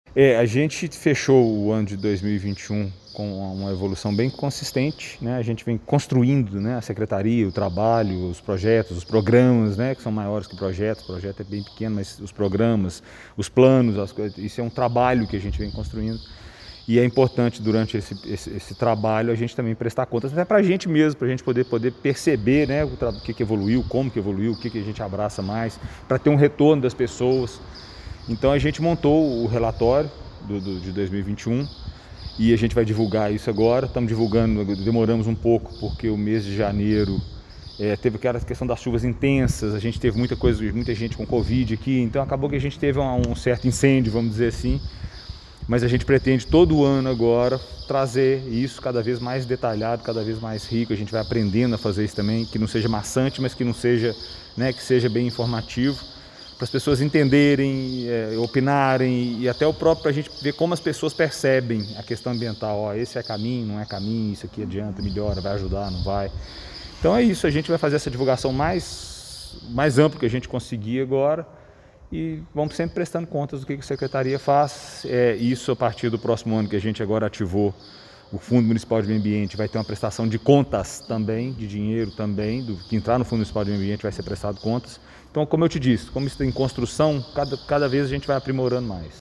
A gente fechou o ano de 2021 com uma evolução bem consistente, né? A gente vem construindo, né, a secretaria, o trabalho, os projetos, os programas, né, que são maiores que projetos. O projeto é bem pequeno, mas os programas, os planos, as coisas, isso é um trabalho que a gente vem construindo. E é importante durante esse trabalho a gente também prestar contas, até para a gente mesmo, para a gente poder perceber, né, o que evoluiu, como que evoluiu, o que a gente abraça mais, para ter um retorno das pessoas. Então a gente montou o relatório de 2021 e a gente vai divulgar isso agora. Estamos divulgando, demoramos um pouco porque o mês de janeiro teve aquela questão das chuvas intensas, a gente teve muita gente com Covid aqui, então acabou que a gente teve um certo incêndio, vamos dizer assim. Mas a gente pretende todo ano agora trazer isso cada vez mais detalhado, cada vez mais rico. A gente vai aprendendo a fazer isso também, que não seja maçante, mas que não seja, né, que seja bem informativo, para as pessoas entenderem, opinarem e até o próprio para a gente ver como as pessoas percebem a questão ambiental. Ó, esse é caminho, não é caminho, isso aqui adianta, melhora, vai ajudar, não vai. Então é isso, a gente vai fazer essa divulgação mais ampla que a gente conseguir agora. E vamos sempre prestando contas do que a Secretaria faz. Isso a partir do próximo ano que a gente agora ativou o Fundo Municipal de Meio Ambiente, vai ter uma prestação de contas também, de dinheiro também, do que entrar no Fundo Municipal de Meio Ambiente vai ser prestado contas. Então, como eu te disse, como isso está em construção, cada vez a gente vai aprimorando mais.